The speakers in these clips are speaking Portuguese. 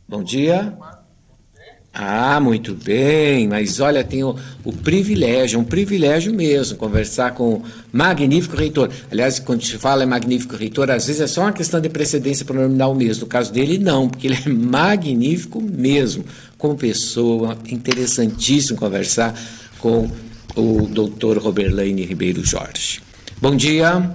Bom dia. Muito bem, mas olha, tenho o privilégio, um privilégio mesmo, conversar com o magnífico reitor. Aliás, quando se fala em magnífico reitor, às vezes é só uma questão de precedência pronominal mesmo. No caso dele, não, porque ele é magnífico mesmo, como pessoa, interessantíssimo conversar com o doutor Roberlaine Ribeiro Jorge. Bom dia.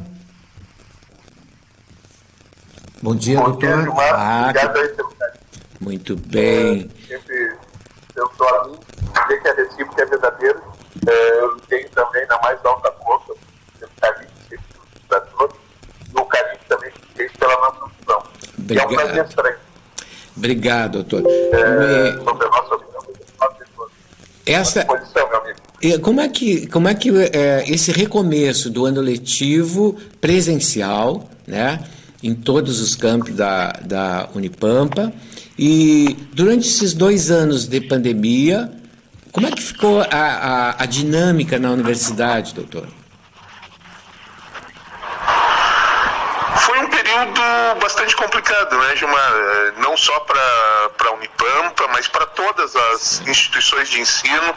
Bom dia, doutor. Obrigado aí pelo carinho. Muito bem. Eu estou a mim, dizer que é recíproco, é verdadeiro. Eu tenho também, na mais alta conta, pelo carinho que você dá todos, e o carinho também que fez pela nossa opção. E é um prazer estar aqui. Obrigado, doutor. Sobre a nossa opção. Essa... disposição, meu amigo. Como é que esse recomeço do ano letivo presencial, né, em todos os campos da Unipampa, e durante esses 2 anos de pandemia, como é que ficou a dinâmica na universidade, doutor? Foi um período bastante complicado, né, Gilmar? Não só para a Unipampa, mas para todas as instituições de ensino.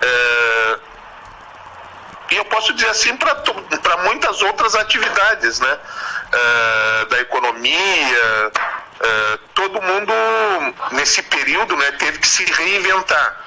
E eu posso dizer assim para muitas outras atividades, né? Da economia, todo mundo nesse período, né, teve que se reinventar.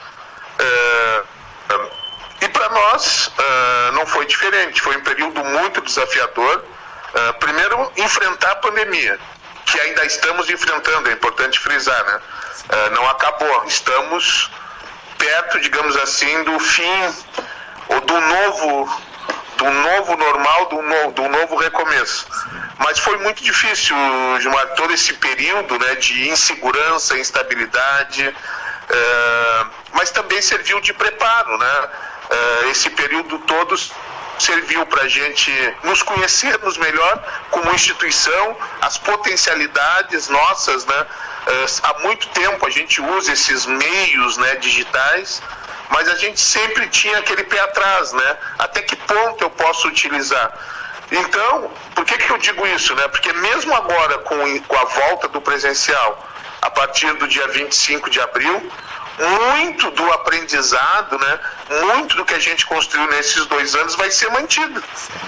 E para nós não foi diferente, foi um período muito desafiador. Primeiro, enfrentar a pandemia, que ainda estamos enfrentando, é importante frisar, né? Não acabou, estamos perto, digamos assim, do fim, ou do novo normal, do novo recomeço. Mas foi muito difícil, Gilmar, todo esse período, né, de insegurança, instabilidade, mas também serviu de preparo, né? Esse período todo serviu para a gente nos conhecermos melhor como instituição, as potencialidades nossas, né? Há muito tempo a gente usa esses meios, né, digitais, mas a gente sempre tinha aquele pé atrás, né? Até que ponto eu posso utilizar? Então, por que eu digo isso, né? Porque mesmo agora, com a volta do presencial, a partir do dia 25 de abril, muito do aprendizado, né? Muito do que a gente construiu nesses 2 anos vai ser mantido.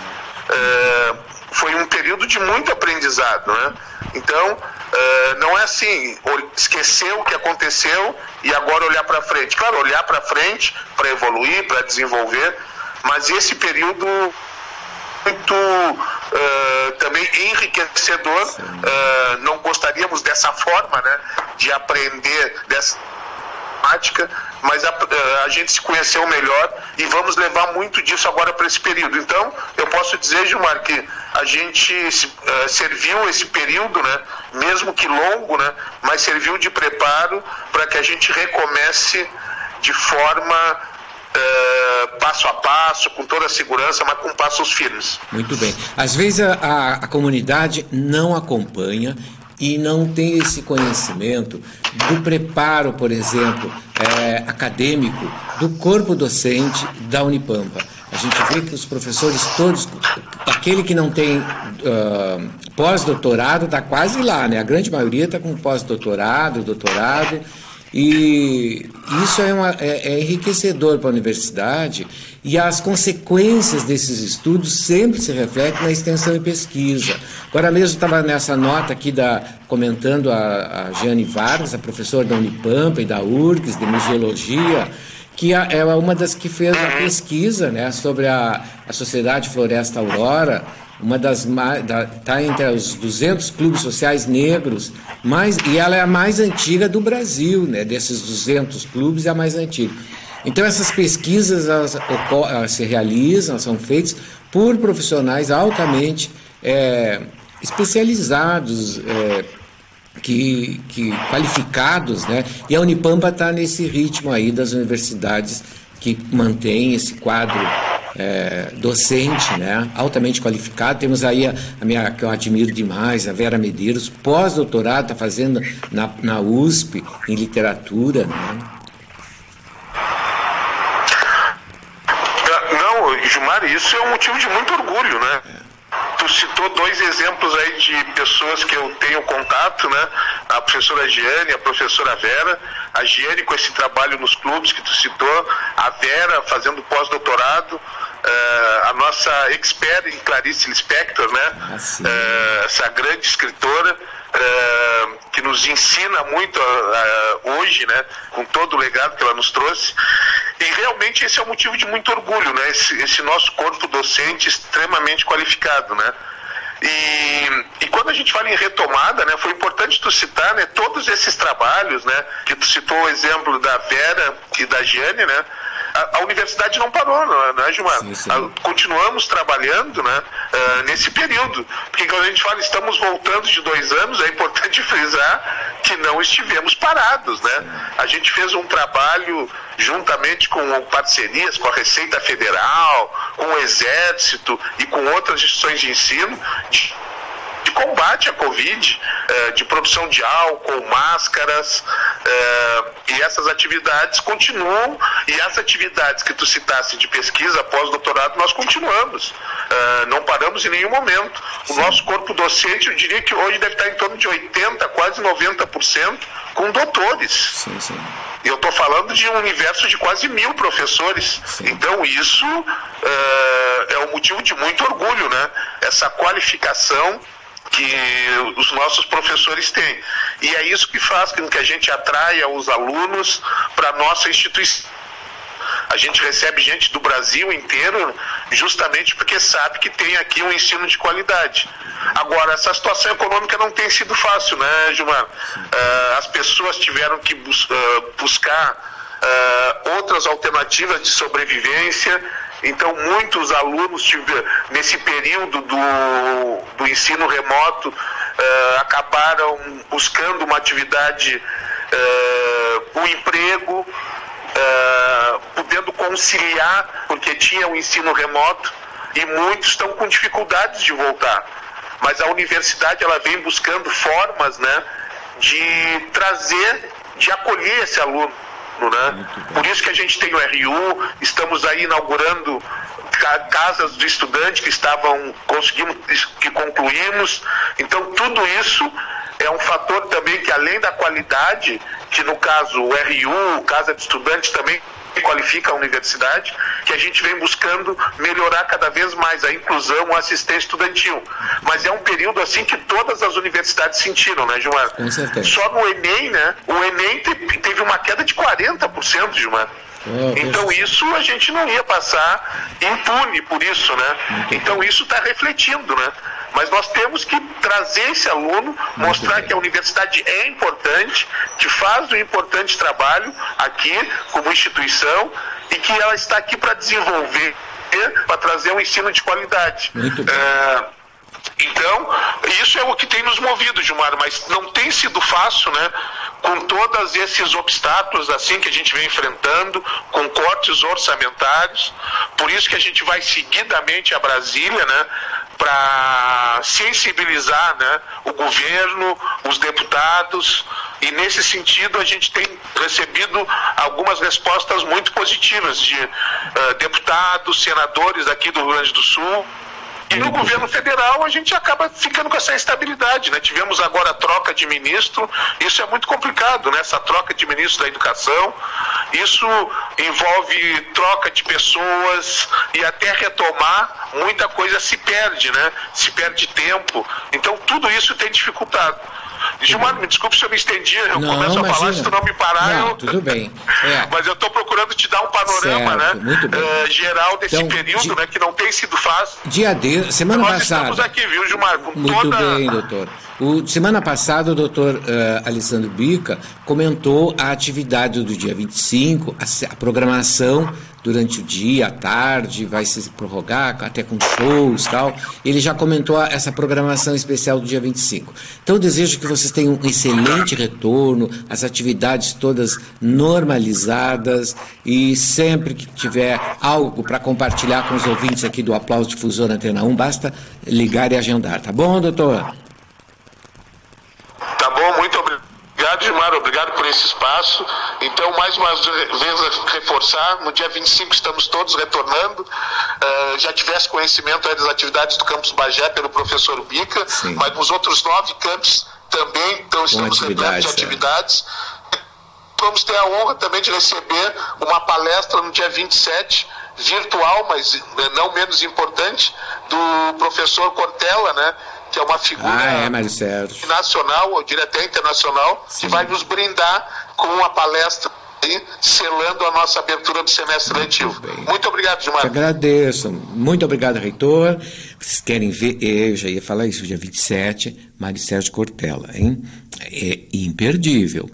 Foi um período de muito aprendizado, né? Então, não é assim, esquecer o que aconteceu e agora olhar para frente. Claro, olhar para frente para evoluir, para desenvolver, mas esse período muito também enriquecedor. Não gostaríamos dessa forma, né, de aprender dessa prática, mas a gente se conheceu melhor e vamos levar muito disso agora para esse período. Então, eu posso dizer, Gilmar, que a gente serviu esse período, né, mesmo que longo, né, mas serviu de preparo para que a gente recomece de forma passo a passo, com toda a segurança, mas com passos firmes. Muito bem. Às vezes a comunidade não acompanha e não tem esse conhecimento do preparo, por exemplo, acadêmico do corpo docente da Unipampa. A gente vê que os professores todos, aquele que não tem pós-doutorado está quase lá, né? A grande maioria está com pós-doutorado, doutorado, e isso é enriquecedor para a universidade, e as consequências desses estudos sempre se refletem na extensão e pesquisa. Agora mesmo estava nessa nota aqui comentando a Jeane Vargas, a professora da Unipampa e da URGS, de Museologia, que é uma das que fez a pesquisa, né, sobre a Sociedade Floresta Aurora, está entre os 200 clubes sociais negros, e ela é a mais antiga do Brasil, né? Desses 200 clubes é a mais antiga. Então essas pesquisas elas se realizam, são feitas por profissionais altamente especializados, qualificados, né? E a Unipampa está nesse ritmo aí das universidades que mantém esse quadro docente, né, altamente qualificado. Temos aí a minha, que eu admiro demais, a Vera Medeiros, pós-doutorado, está fazendo na USP em literatura, né? Não, Gilmar, isso é um motivo de muito orgulho, né? Tu citou 2 exemplos aí de pessoas que eu tenho contato, né? A professora Giane e a professora Vera. A Giane com esse trabalho nos clubes que tu citou, a Vera fazendo pós-doutorado, a nossa expert em Clarice Lispector, né? Essa grande escritora, que nos ensina muito hoje, né? Com todo o legado que ela nos trouxe. E realmente esse é um motivo de muito orgulho, né? Esse nosso corpo docente extremamente qualificado, né? E quando a gente fala em retomada, né, foi importante tu citar, né, todos esses trabalhos, né, que tu citou o exemplo da Vera e da Giane, né, a universidade não parou, né, Gilmar? Sim. Continuamos trabalhando, né, nesse período, porque quando a gente fala estamos voltando de 2 anos, é importante frisar que não estivemos parados, né? Sim. A gente fez um trabalho juntamente com parcerias com a Receita Federal, com o Exército e com outras instituições de ensino, de combate à Covid, de produção de álcool, máscaras, e essas atividades continuam, e as atividades que tu citasse de pesquisa pós-doutorado, nós continuamos, não paramos em nenhum momento. O nosso corpo docente, eu diria que hoje deve estar em torno de 80%, quase 90% com doutores. Sim. E eu estou falando de um universo de quase 1.000 professores. Sim. Então isso é um motivo de muito orgulho, né? Essa qualificação que os nossos professores têm. E é isso que faz com que a gente atraia os alunos para a nossa instituição. A gente recebe gente do Brasil inteiro justamente porque sabe que tem aqui um ensino de qualidade. Agora, essa situação econômica não tem sido fácil, né, Gilmar? As pessoas tiveram que buscar outras alternativas de sobrevivência. Então, muitos alunos, nesse período do ensino remoto, acabaram buscando uma atividade, um emprego, podendo conciliar, porque tinha o ensino remoto, e muitos estão com dificuldades de voltar. Mas a universidade ela vem buscando formas, né, de trazer, de acolher esse aluno. Né? Por isso que a gente tem o RU, estamos aí inaugurando casas do estudante que que concluímos. Então tudo isso é um fator também que, além da qualidade, que no caso o RU, Casa de Estudante, também qualifica a universidade, que a gente vem buscando melhorar cada vez mais a inclusão, a assistência estudantil. Mas é um período assim que todas as universidades sentiram, né, Gilmar? Com certeza. Só no Enem, né? O Enem teve uma queda de 40%, Gilmar. Então isso a gente não ia passar impune por isso, né? Então isso está refletindo, né? Mas nós temos que trazer esse aluno, mostrar que a universidade é importante, que faz um importante trabalho aqui como instituição e que ela está aqui para desenvolver, para trazer um ensino de qualidade. Então, isso é o que tem nos movido, Gilmar, mas não tem sido fácil, né? Com todos esses obstáculos assim que a gente vem enfrentando, com cortes orçamentários. Por isso que a gente vai seguidamente a Brasília, né? Para sensibilizar, né, o governo, os deputados, e nesse sentido a gente tem recebido algumas respostas muito positivas de deputados, senadores aqui do Rio Grande do Sul. E no governo federal a gente acaba ficando com essa instabilidade, né? Tivemos agora a troca de ministro, isso é muito complicado, né? Essa troca de ministro da educação, isso envolve troca de pessoas e até retomar, muita coisa se perde, né? Se perde tempo, então tudo isso tem dificultado. Gilmar, me desculpe se eu me estendi, eu começo a falar, se tu não me parar, tudo bem. Mas eu estou procurando te dar um panorama, certo, né? Geral desse período, né, que não tem sido fácil. Semana nós passada. Estamos aqui, viu, Gilmar? Muito bem, doutor. Semana passada o doutor Alessandro Bica comentou a atividade do dia 25, a programação durante o dia, à tarde, vai se prorrogar até com shows e tal. Ele já comentou essa programação especial do dia 25. Então eu desejo que vocês tenham um excelente retorno, as atividades todas normalizadas, e sempre que tiver algo para compartilhar com os ouvintes aqui do Aplauso Difusora Antena 1, basta ligar e agendar. Tá bom, doutor? Tá bom, muito obrigado, Gilmar. Obrigado obrigado por esse espaço. Então, mais uma vez, reforçar, no dia 25 estamos todos retornando. Já tivesse conhecimento das atividades do Campus Bagé pelo professor Bica, Sim. mas nos outros 9 campos também, então estamos repletos de atividades. Vamos ter a honra também de receber uma palestra no dia 27, virtual, mas não menos importante, do professor Cortella, né, que é uma figura nacional, eu diria até internacional, Sim. que vai nos brindar com uma palestra aí, selando a nossa abertura do semestre letivo. Muito obrigado, Gilmar. Te agradeço. Muito obrigado, reitor. Vocês querem ver, eu já ia falar isso, dia 27, Mário Sérgio Cortella, hein? É imperdível.